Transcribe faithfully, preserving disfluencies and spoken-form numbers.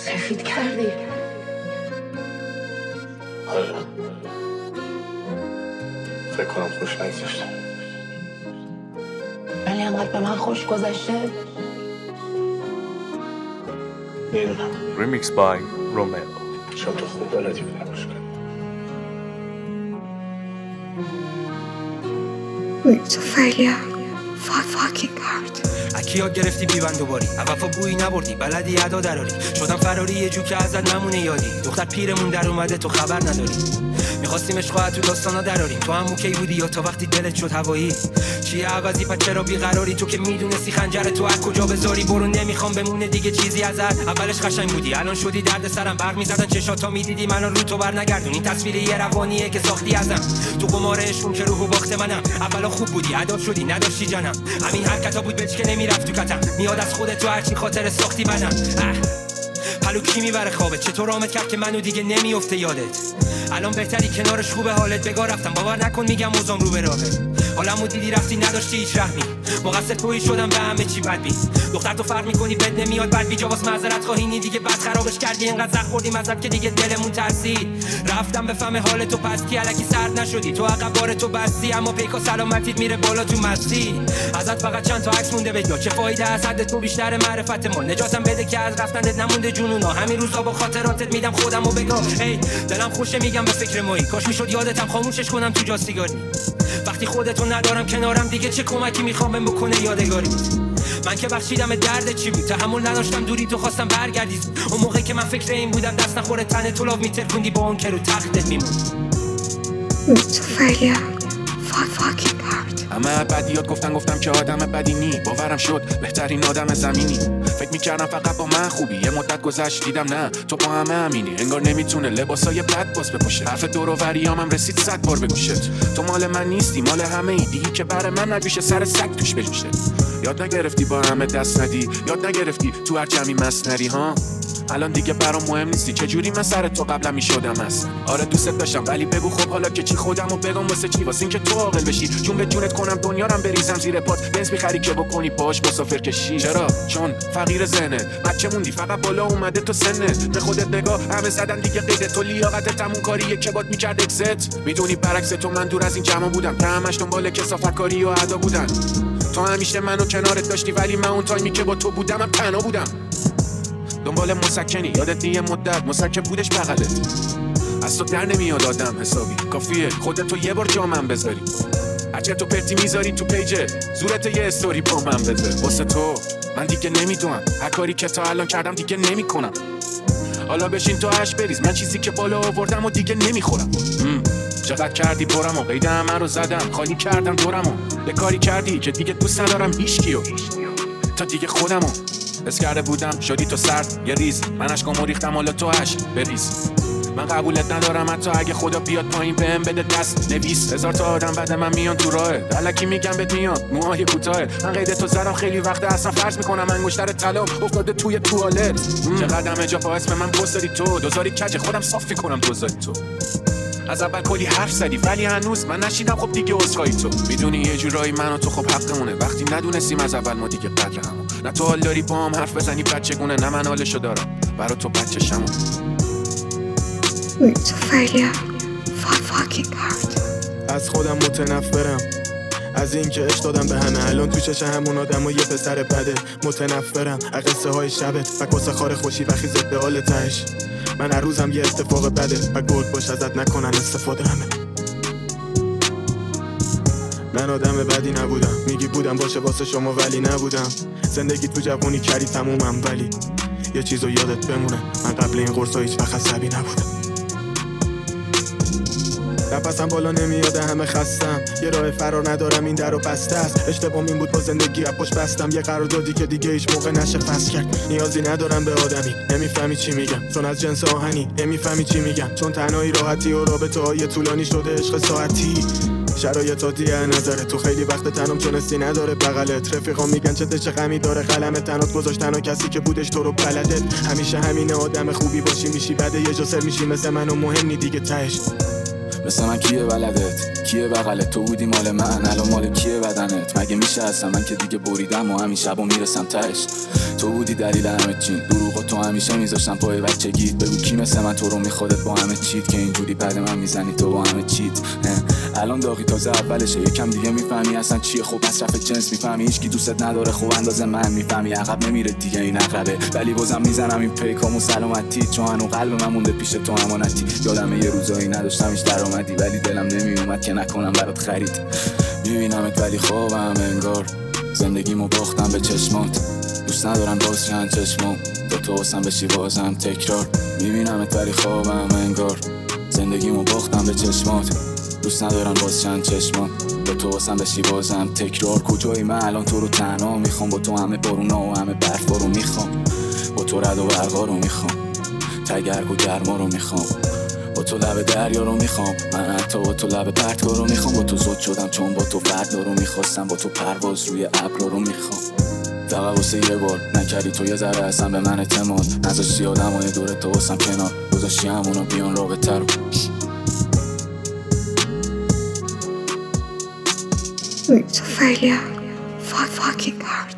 سفید کردی. آره فکر کنم خوش نگذاشتم، ولی انقدر به من خوش گذشته. میدونم. Remix by Romeo. شاید تو خوب بلدی فراموش کنی. تو فعلیا fucking hard. اکی یاد گرفتی بیبند دوباری وفا بویی نبردی بلدی ادا دراری شدم فراری یه جو که ازت نمونه یادی دختر پیرمون در اومده تو خبر نداری میخواستیم عشقا تو داستانا دراریم تو هم اوکی بودی یا تا وقتی دلت شد هوایی چیه عوضی پس چرا بیقراری تو که میدونستی خنجر تو از کجا بذاری برو نمیخوام بمونه دیگه چیزی ازت اولش قشنگ بودی الان شدی درد سرم برق میزدن چشاتا میدیدی منو رو تو بر نگردونی تصویر یه روانیه که ساختی ازم تو قمار عشقم که روحو باخته منم اولا خوب بودی عداد شدی نداشتی جنم همین حرکتا بود بچ که نمیرفت تو کتم میاد از خودت تو هرچی خاطر ساختی بدم پلو کی میبره خوابت چطور آمد کرد که منو دیگه نمیافته یادت الان بهتری کنارش خوبه حالت بگاه رفتم باور نکن میگم موزام رو به راهه حالمو دیدی رفتی نداشتی هیچ رحمی مقصر تویی شدم به همه چی بد بی دختر تو فرق میکنی بد نمیاد بد بی جواز معذرت خواهی دیگه بد خرابش کردی اینقدر زخم خوردیم ازت که دیگه دلمون ترسید رفتم به فهم حال تو پس کی الکی سرد نشدی تو عقب بار تو بستی اما پیکا سلامتیت میره بالا تو مستی ازت فقط چند تا عکس مونده بگو چه فایده از حد تو بیشتر معرفت ما نجاتم بده که از رفتنت نمونده جنونا همین روزا با خاطراتت میدم خودمو بگو ای دلم خوشه میگم به فکر مایی کاش میشد یادتم خاموشش کنم تو جا سیگاری وقتی خودتو ندارم کنارم دیگه چه کمکی میخوام بهم بکنه یادگاری من که بخشیدم درد چی بود تحمل نداشتم دوری تو خواستم برگردی اون موقع که من فکر این بودم دست نخوره تنه تو لاو میترکوندی با اون که رو تختت میمون تو فعلیا fucking hard. همه بدیات گفتن گفتم که آدم بدی نی باورم شد بهترین آدم زمینی فکر میکردم فقط با من خوبی یه مدت گذشت دیدم نه تو با همه همینی انگار نمیتونه لباسای بد باز بپوشه حرف دور و بریامم رسید صد بار بگوشت تو مال من نیستی مال همه ای دیگه که برای من نجوشه سر سگ توش بجوشه یاد نگرفتی با همه دست ندی یاد نگرفتی تو هر جمعی مست نری ها الان دیگه برام مهم نیستی چجوری من سر تو قبلا میشدم است آره دوست داشتم ولی بگو خب حالا که چی خودمو بگم واسه چی واسه اینکه تو عاقل بشی جون به جونت کنم دنیا رم بریزم زیر پات بنز میخری که بکنی باش مسافر کشی چرا چون فقیر ذهنت بچه موندی فقط بالا اومده تو سنت به خودت نگاه همه زدن دیگه قید تو لیاقتت همون کاریه که باد میکرد اکست میدونی برعکس تو من دور از این جمع بودم که همش دنبال کثافت کاری و ادا بودن تو همیشه منو کنارت داشتی ولی من اون تایمی که با تو بودم هم تنها بودم دنبال مسکنی یادت یه مدت مسکن بودش بغلت از تو در نمیاد آدم حسابی کافیه خودت تو یه بار جا من بذاری هرچه تو پرتی میذاری تو پیجه زورت یه استوری با من بذار واسه تو من دیگه نمیدونم هر کاری که تا الان کردم دیگه نمیکنم حالا بشین تو هش بریز من چیزی که بالا آوردم و دیگه نمیخورم چقدر کردی برم و قید همه رو زدم خالی کردم دورم و یه کاری کردی که دیگه دوست ندارم هیچکیو تا دیگه خودمو بس کرده بودم شدی تو سرد یه ریز من عشقامو ریختم حالا تو عشق بریز من قبولت ندارم حتی اگه خدا بیاد پایین بهم بده دست نویس هزار تا آدم بعد من میان تو راهه الکی میگم بهت میاد موهای کوتاه من قید تو زدم خیلی وقته اصلا فرض میکنم انگشتر طلا افتاده توی توالت چقدر همه جا باعث به من بوساری تو دوزاری کج خودم صاف میکنم دوزاری تو از اول کلی حرف زدی ولی هنوز من نشیدم خب دیگه عذرخواهی تو میدونی یه جورایی من و تو خب حقمونه وقتی ندونستیم از اول ما دیگه قدرمون نه تو حال داری با هم حرف بزنی بچگونه نه من حالشو دارم برا تو بچه‌شمون تو فعلیا fucking hard. از خودم متنفرم از این که عشق دادم به همه الان تو چش همون آدم و یه پسر بده متنفرم از قصه های شبت و قصه خار خوشی و خیزت به حال تهش من هر روزم یه اتفاق بده و گرد باش ازت نکنن استفاده همه من آدم بدی نبودم میگی بودم باشه واسه شما ولی نبودم زندگی تو جوونی کردی تمومم ولی یه چیزو یادت بمونه من قبل این قرصا هیچ وقت عصبی نبودم نفسم بالا نمیاد همه خستم یه راه فرار ندارم این درو بسته است اشتباهم این بود با زندگی اپوش بستم یه قراردادی که دیگه هیچ موقع نشه فصل کرد نیازی ندارم به آدمی نمیفهمی چی میگم چون از جنس آهنی نمیفهمی چی میگم چون تنهایی راحتی و رابطه های طولانی شده عشق ساعتی شرایطاتی نظره تو خیلی وقت تنم تونستی نداره بغلت رفیقا میگن چه چه غمی داره قلم تنات گذاشتن و کسی که بودش تو رو بلدت همیشه همین آدم خوبی باشی میشی بعد یه جا سر میشی مثل من و مهم نی دیگه تهش مثل من کیه بلدت، کیه بغلت، تو بودی مال من الان مال کیه بدنت. مگه میشه اصلا من که دیگه بریدم و همین شبا میرسم تهش. تو بودی دلیل همه چی، دروغ تو همیشه میذاشتم پای بچگیت. بگو کی مثل من تو رو میخودت با همه چیت، که اینجوری بعد من میزنی تو با همه چیت. الان داغی تازه اولشه، یکم دیگه میفهمی اصلا چیه. خب مصرف جنس میفهمی، هیچ کی دوستت نداره خب اندازه من میفهمی. عقب نمیره دیگه این عقبه، ولی بازم میزنم این پیکامو سلامتی، چون هنو قلب من مونده پیش تو امانتی. یادمه یه روزایی نداشتم هیچ درآمدی، ولی دلم نمیومد که نکنم برات خرید. میبینمت ولی خوابم انگار، زندگیمو باختم به چشمات. دوست ندارم باز چند چشمام، تو تو واسم بشی بازم تکرار. میبینمت ولی خوابم انگار، زندگیمو باختم به چشمات. دوست ندارم باز چند چشمام، با تو واسم بشی بازم تکرار. کجایی من الان تو رو تنها میخوام، با تو همه بارونا و همه برفا رو میخوام. با تو رد و برقا رو میخوام، تگرگ و گرما رو میخوام. با تو لب دریا رو میخوام، من حتی با تو لب پرتگاه رو میخوام. با تو زود شدم چون با تو فردا رو میخواستم، با تو پرواز روی ابر رو میخوام. فقط واسه یه بار نکردی تو یه ذره اصلا به من اعتماد، نذاشتی آدمای دور تو واسم کنار، گذاشتی همونو بیان رابطه رو. It's a failure. Fuck fucking hard.